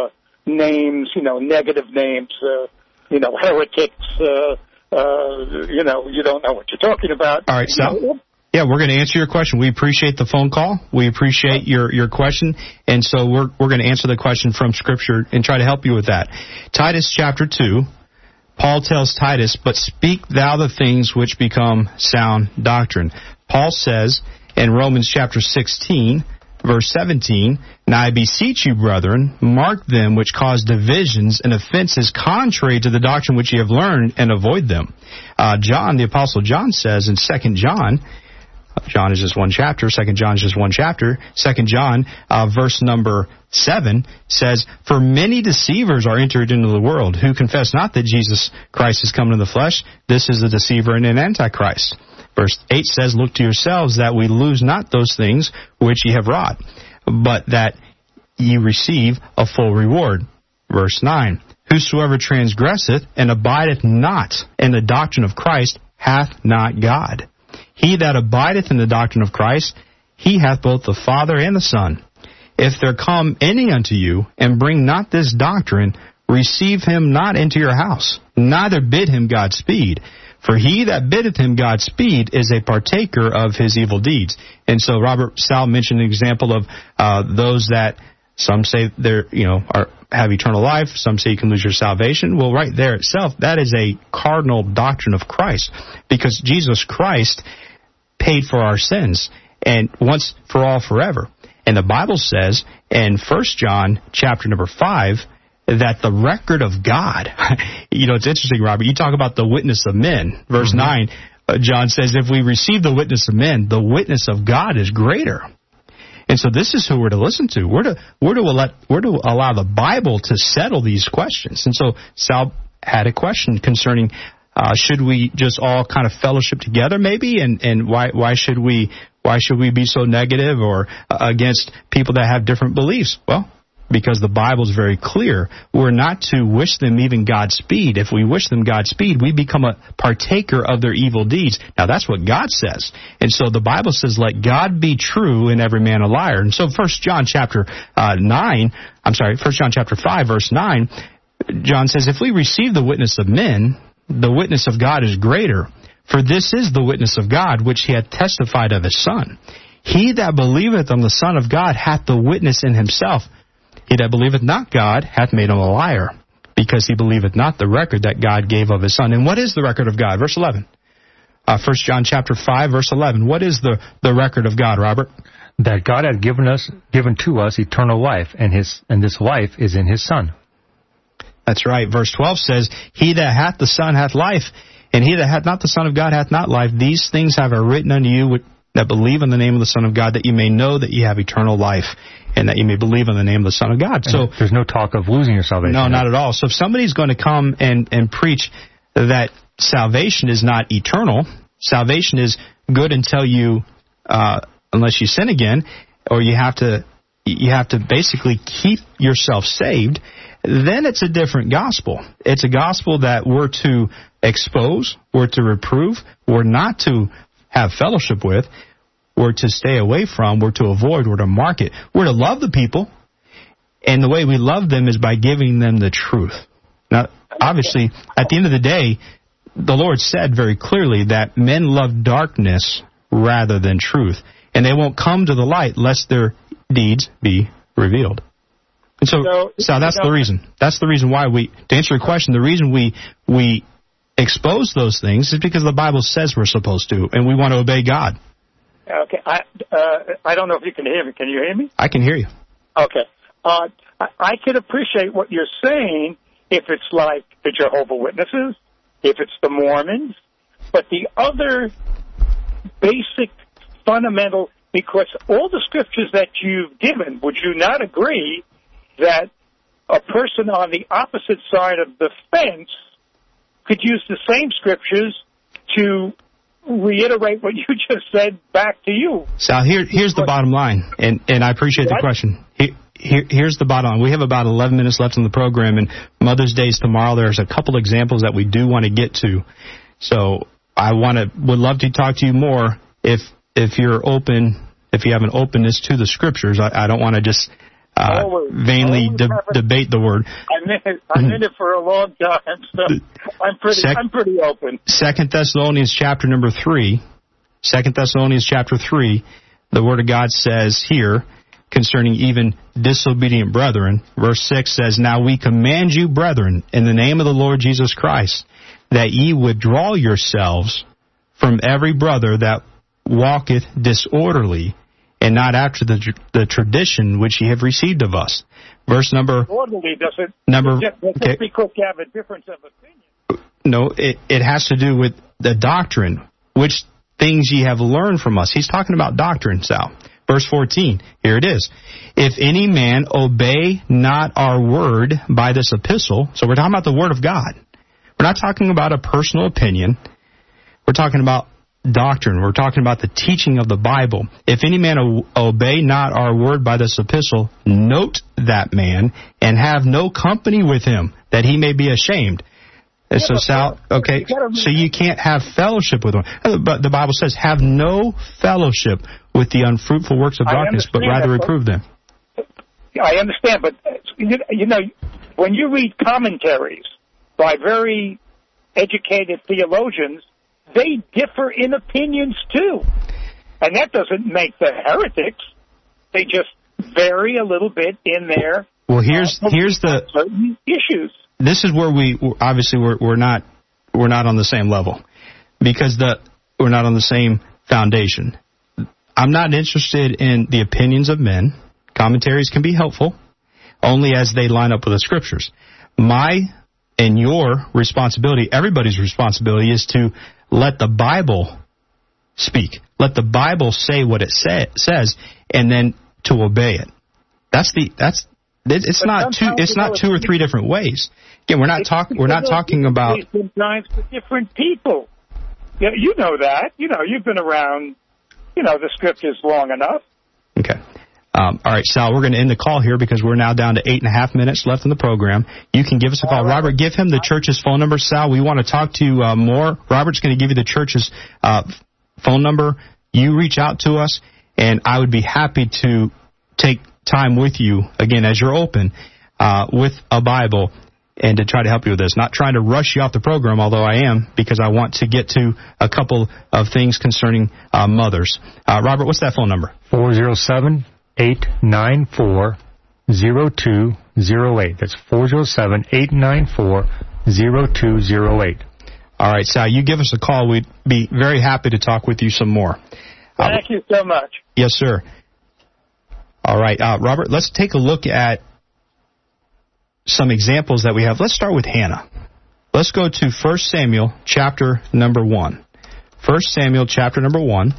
names, you know, negative names, uh, you know, heretics, uh, uh, you know, you don't know what you're talking about. All right, Sal. You know, yeah, we're going to answer your question. We appreciate the phone call. We appreciate your, your question. And so we're we're going to answer the question from Scripture and try to help you with that. Titus chapter two, Paul tells Titus, but speak thou the things which become sound doctrine. Paul says in Romans chapter sixteen, verse seventeen, now I beseech you, brethren, mark them which cause divisions and offenses contrary to the doctrine which ye have learned, and avoid them. Uh, John, the Apostle John says in Second John, John is just one chapter, Second John is just one chapter, Second John, uh, verse number seven, says, for many deceivers are entered into the world, who confess not that Jesus Christ is come in the flesh. This is a deceiver and an antichrist. Verse eight says, look to yourselves that we lose not those things which ye have wrought, but that ye receive a full reward. Verse nine, whosoever transgresseth and abideth not in the doctrine of Christ hath not God. He that abideth in the doctrine of Christ, he hath both the Father and the Son. If there come any unto you, and bring not this doctrine, receive him not into your house, neither bid him Godspeed. For he that biddeth him Godspeed is a partaker of his evil deeds. And so Robert Sal mentioned an example of uh, those that some say they're, you know, are, have eternal life. Some say you can lose your salvation. Well, right there itself, that is a cardinal doctrine of Christ, because Jesus Christ paid for our sins, and once for all forever. And the Bible says in First John chapter number five that the record of God, you know, it's interesting, Robert, you talk about the witness of men. Verse mm-hmm. nine, uh, John says, if we receive the witness of men, the witness of God is greater. And so this is who we're to listen to. We're to we're to let we're to allow the Bible to settle these questions. And so Sal had a question concerning uh, should we just all kind of fellowship together, maybe, and and why why should we why should we be so negative or uh, against people that have different beliefs? Well, because the Bible is very clear. We're not to wish them even Godspeed. If we wish them Godspeed, we become a partaker of their evil deeds. Now, that's what God says. And so the Bible says, let God be true and every man a liar. And so First John chapter uh, nine, I'm sorry, First John chapter five, verse nine, John says, if we receive the witness of men, the witness of God is greater. For this is the witness of God, which he hath testified of his Son. He that believeth on the Son of God hath the witness in himself. He that believeth not God hath made him a liar, because he believeth not the record that God gave of his Son. And what is the record of God? Verse eleven. Uh, First John chapter five, verse eleven. What is the, the record of God, Robert? That God hath given us, given to us eternal life, and his and this life is in his Son. That's right. Verse twelve says, he that hath the Son hath life, and he that hath not the Son of God hath not life. These things have I written unto you that believe in the name of the Son of God, that you may know that ye have eternal life, and that you may believe in the name of the Son of God. So there's no talk of losing your salvation. No, not at all. So if somebody's going to come and, and preach that salvation is not eternal, salvation is good until you, uh, unless you sin again, or you have to, you have to basically keep yourself saved, then it's a different gospel. It's a gospel that we're to expose, we're to reprove, we're not to have fellowship with, we're to stay away from, we're to avoid, we're to market. We're to love the people, and the way we love them is by giving them the truth. Now, obviously, at the end of the day, the Lord said very clearly that men love darkness rather than truth, and they won't come to the light lest their deeds be revealed. And so, so, so that's the reason. That's the reason why we, to answer your question, the reason we we expose those things is because the Bible says we're supposed to, and we want to obey God. Okay, I uh, I don't know if you can hear me. Can you hear me? I can hear you. Okay. Uh, I, I can appreciate what you're saying if it's like the Jehovah's Witnesses, if it's the Mormons, but the other basic, fundamental, because all the scriptures that you've given, would you not agree that a person on the opposite side of the fence could use the same scriptures to reiterate what you just said back to you? Sal, here, here's the bottom line, and, and I appreciate what? the question. Here, here, here's the bottom line. We have about eleven minutes left in the program, and Mother's Day is tomorrow. There's a couple examples that we do want to get to. So I want to would love to talk to you more if if you're open, if you have an openness to the scriptures. I, I don't want to just uh, always, vainly always de- debate the word. I'm in it. I'm in it for a long time, so I'm pretty. Sec- I'm pretty open. Second Thessalonians chapter number three. Second Thessalonians chapter three. The Word of God says here concerning even disobedient brethren. Verse six says, "Now we command you, brethren, in the name of the Lord Jesus Christ, that ye withdraw yourselves from every brother that walketh disorderly, and not after the the tradition which ye have received of us." Verse number... Orderly doesn't... Number... Just, just okay. because you have a difference of opinion. No, it, it has to do with the doctrine, which things ye have learned from us. He's talking about doctrine, Sal. Verse fourteen, here it is. "If any man obey not our word by this epistle," so we're talking about the word of God. We're not talking about a personal opinion. We're talking about doctrine. We're talking about the teaching of the Bible. "If any man o- obey not our word by this epistle, note that man, and have no company with him, that he may be ashamed." And so, Sal, okay, so you can't have fellowship with one. But the Bible says, "Have no fellowship with the unfruitful works of darkness, but rather reprove them." I understand, but, you, you know, when you read commentaries by very educated theologians, they differ in opinions, too. And that doesn't make them heretics. They just vary a little bit in their well, here's uh, here's the certain issues. This is where we obviously we're, we're not we're not on the same level because the we're not on the same foundation. I'm not interested in the opinions of men. Commentaries can be helpful only as they line up with the Scriptures. My and your responsibility, everybody's responsibility, is to let the Bible speak. Let the Bible say what it say, says, and then to obey it. That's the that's. It's but not two. It's not two or three different ways. Again, we're not talking. We're not talking about sometimes for different people. Yeah, you know that. You know, you've been around. You know the Scriptures long enough. Okay. Um, all right, Sal. We're going to end the call here because we're now down to eight and a half minutes left in the program. You can give us a call, right. Robert. Give him the church's phone number, Sal. We want to talk to you uh, more. Robert's going to give you the church's uh, phone number. You reach out to us, and I would be happy to take time with you, again, as you're open, uh, with a Bible, and to try to help you with this. Not trying to rush you off the program, although I am, because I want to get to a couple of things concerning uh, mothers. Uh, Robert, what's that phone number? four oh seven, eight nine four, oh two oh eight. That's four oh seven, eight nine four, oh two oh eight. All right, Sal, you give us a call. We'd be very happy to talk with you some more. Thank uh, you so much. Yes, sir. All right, uh, Robert, let's take a look at some examples that we have. Let's start with Hannah. Let's go to First Samuel chapter number one. First Samuel chapter number one.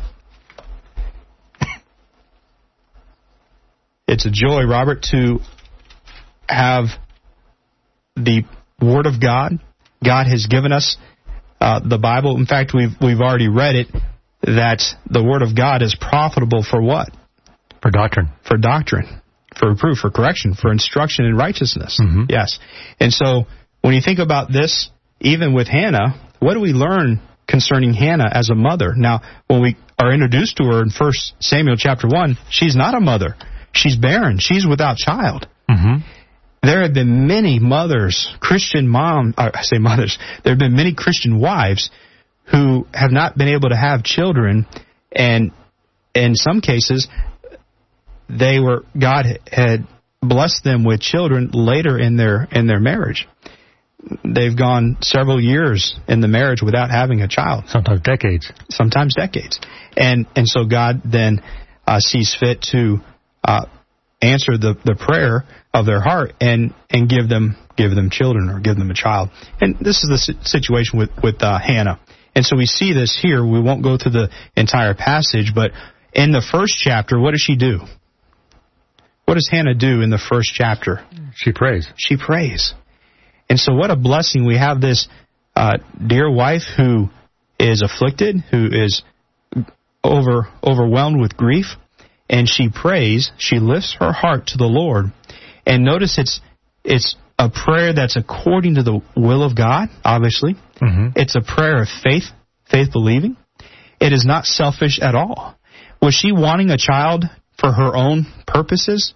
It's a joy, Robert, to have the Word of God. God has given us uh, the Bible. In fact, we've we've already read it, that the Word of God is profitable for what? For doctrine. For doctrine, for reproof, for correction, for instruction in righteousness. Mm-hmm. Yes. And so when you think about this, even with Hannah, what do we learn concerning Hannah as a mother? Now, when we are introduced to her in First Samuel chapter one, she's not a mother. She's barren. She's without child. Mm-hmm. There have been many mothers, Christian mom, I say mothers, there have been many Christian wives who have not been able to have children, and in some cases, they were God had blessed them with children later in their in their marriage. They've gone several years in the marriage without having a child. Sometimes decades. Sometimes decades. And and so God then uh, sees fit to uh, answer the, the prayer of their heart and, and give them give them children or give them a child. And this is the situation with with uh, Hannah. And so we see this here. We won't go through the entire passage, but in the first chapter, what does she do? What does Hannah do in the first chapter? She prays. She prays. And so what a blessing. We have this uh, dear wife who is afflicted, who is over overwhelmed with grief, and she prays. She lifts her heart to the Lord. And notice it's it's a prayer that's according to the will of God, obviously. Mm-hmm. It's a prayer of faith, faith believing. It is not selfish at all. Was she wanting a child for her own purposes?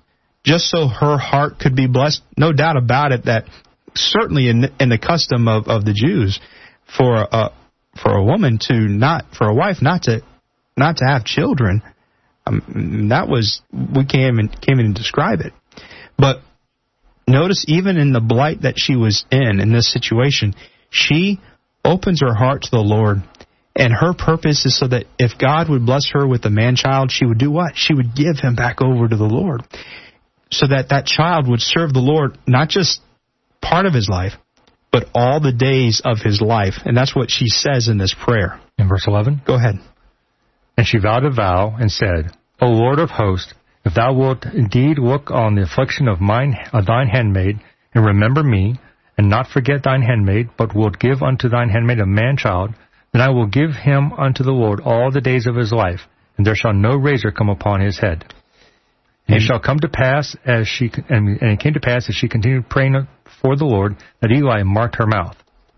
just so her heart could be blessed. No doubt about it that certainly in, in the custom of, of the Jews, for a for a woman to not for a wife not to not to have children, um, that was we can't even can't even describe it. But notice, even in the blight that she was in in this situation, she opens her heart to the Lord, and her purpose is so that if God would bless her with a man-child, she would do what? She would give him back over to the Lord, so that that child would serve the Lord not just part of his life, but all the days of his life. And that's what she says in this prayer. In verse eleven? Go ahead. And she vowed a vow and said, O Lord of hosts, if thou wilt indeed look on the affliction of mine of thine handmaid, and remember me, and not forget thine handmaid, but wilt give unto thine handmaid a man-child, then I will give him unto the Lord all the days of his life, and there shall no razor come upon his head. And it shall come to pass as she and it came to pass as she continued praying for the Lord that Eli marked her mouth.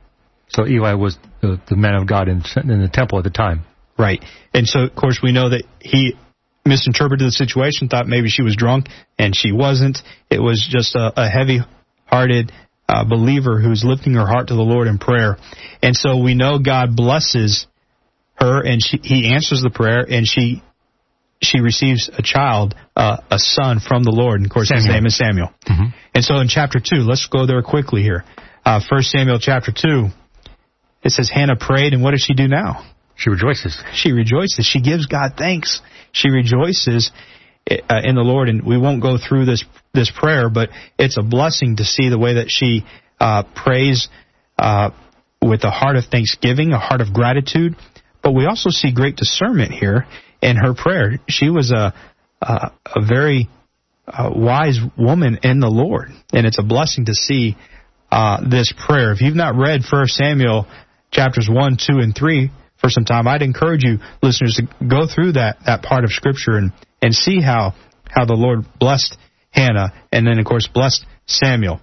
So Eli was the, the man of God in, in the temple at the time. Right. And so, of course, we know that he misinterpreted the situation, thought maybe she was drunk, and she wasn't. It was just a, a heavy-hearted uh, believer who's lifting her heart to the Lord in prayer. And so we know God blesses her, and she, he answers the prayer, and she she receives a child, uh, a son from the Lord. And, of course, Samuel. His name is Samuel. Mm-hmm. And so in chapter two, let's go there quickly here. Uh, First Samuel chapter two, it says Hannah prayed, and what does she do now? She rejoices. She rejoices. She gives God thanks. She rejoices uh, in the Lord. And we won't go through this this prayer, but it's a blessing to see the way that she uh, prays uh, with a heart of thanksgiving, a heart of gratitude. But we also see great discernment here in her prayer. She was a a, a very uh, wise woman in the Lord, and it's a blessing to see uh, this prayer. If you've not read First Samuel chapters one, two, and three for some time, I'd encourage you, listeners, to go through that, that part of Scripture and, and see how, how the Lord blessed Hannah and then, of course, blessed Samuel.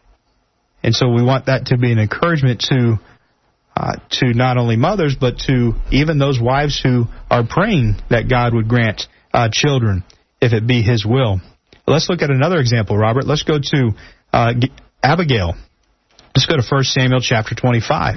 And so we want that to be an encouragement to uh, to not only mothers, but to even those wives who are praying that God would grant uh, children, if it be His will. Let's look at another example, Robert. Let's go to uh, Abigail. Let's go to First Samuel chapter twenty-five.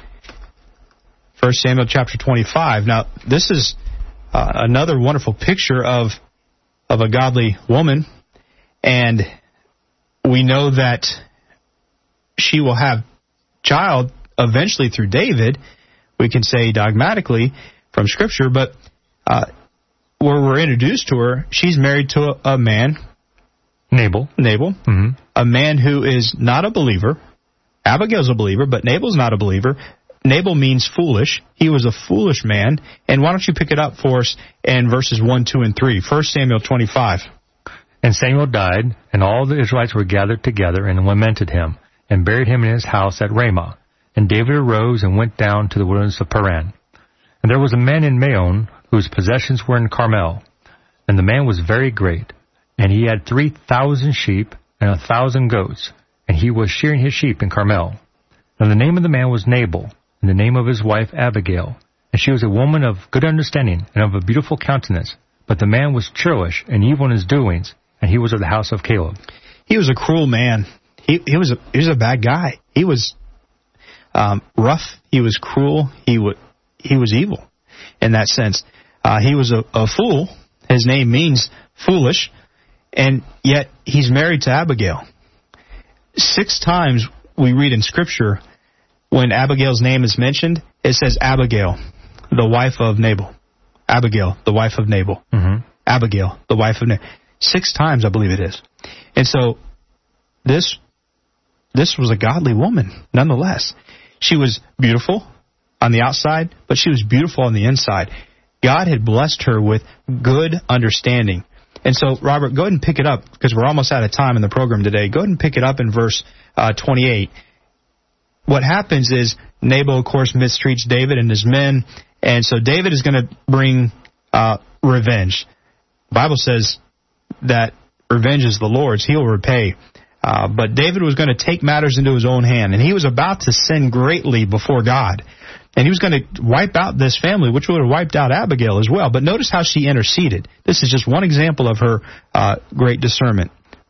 First Samuel chapter twenty-five. Now, this is uh, another wonderful picture of of a godly woman, and we know that she will have child eventually through David. We can say dogmatically from Scripture, but uh, where we're introduced to her, she's married to a, a man, Nabal. Nabal, mm-hmm. a man who is not a believer. Abigail's a believer, but Nabal's not a believer. Nabal means foolish. He was a foolish man. And why don't you pick it up for us in verses one, two, and three. First Samuel twenty-five. And Samuel died, and all the Israelites were gathered together and lamented him, and buried him in his house at Ramah. And David arose and went down to the wilderness of Paran. And there was a man in Maon, whose possessions were in Carmel. And the man was very great, and he had three thousand sheep and a thousand goats, and he was shearing his sheep in Carmel. And the name of the man was Nabal, and the name of his wife Abigail. And she was a woman of good understanding and of a beautiful countenance. But the man was churlish and evil in his doings, and he was of the house of Caleb. He was a cruel man. He, he was a he was a bad guy. He was um, rough. He was cruel. He would he was evil in that sense. Uh, he was a, a fool. His name means foolish, and yet he's married to Abigail. Six times we read in Scripture when Abigail's name is mentioned, it says Abigail, the wife of Nabal. Abigail, the wife of Nabal. Mm-hmm. Abigail, the wife of Nabal. Six times, I believe it is. And so this this was a godly woman, nonetheless. She was beautiful on the outside, but she was beautiful on the inside. God had blessed her with good understanding. And so, Robert, go ahead and pick it up, because we're almost out of time in the program today. Go ahead and pick it up in verse uh, twenty-eight. What happens is Nabal, of course, mistreats David and his men, and so David is going to bring uh, revenge. The Bible says that revenge is the Lord's. He'll repay. Uh, but David was going to take matters into his own hand, and he was about to sin greatly before God. And he was going to wipe out this family, which would have wiped out Abigail as well. But notice how she interceded. This is just one example of her uh, great discernment.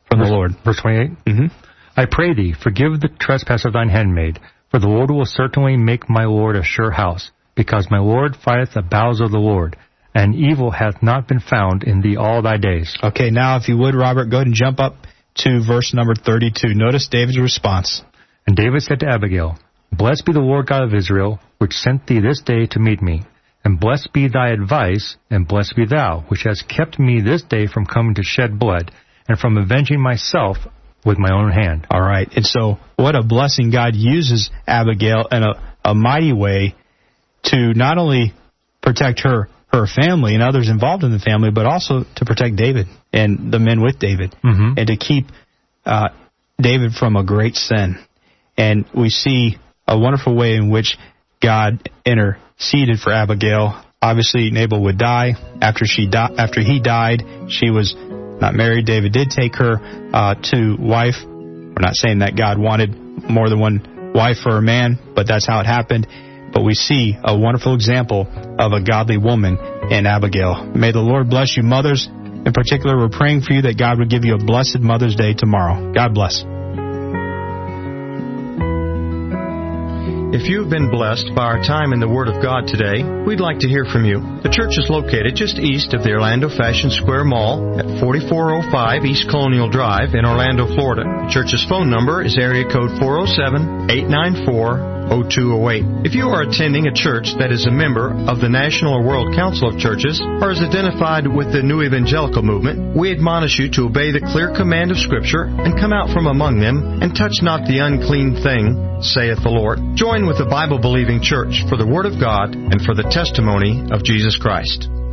from verse, the Lord. Verse twenty-eight. Mm-hmm. I pray thee, forgive the trespass of thine handmaid, for the Lord will certainly make my Lord a sure house, because my Lord fighteth the battles of the Lord, and evil hath not been found in thee all thy days. Okay, now if you would, Robert, go ahead and jump up to verse number thirty-two. Notice David's response. And David said to Abigail, Blessed be the Lord God of Israel, which sent thee this day to meet me. And blessed be thy advice, and blessed be thou, which hast kept me this day from coming to shed blood, and from avenging myself with my own hand. All right, and so what a blessing God uses Abigail in a, a mighty way to not only protect her, her family and others involved in the family, but also to protect David and the men with David, mm-hmm. and to keep uh, David from a great sin. And we see a wonderful way in which God interceded for Abigail. Obviously, Nabal would die. After she di- after he died, she was not married. David did take her uh, to wife. We're not saying that God wanted more than one wife for a man, but that's how it happened. But we see a wonderful example of a godly woman in Abigail. May the Lord bless you, mothers. In particular, we're praying for you that God would give you a blessed Mother's Day tomorrow. God bless. If you've been blessed by our time in the Word of God today, we'd like to hear from you. The church is located just east of the Orlando Fashion Square Mall at forty-four oh five East Colonial Drive in Orlando, Florida. The church's phone number is area code four oh seven, eight nine four, oh two oh eight. If you are attending a church that is a member of the National or World Council of Churches or is identified with the New Evangelical Movement, we admonish you to obey the clear command of Scripture and come out from among them and touch not the unclean thing, saith the Lord. Join with the Bible-believing church for the Word of God and for the testimony of Jesus Christ.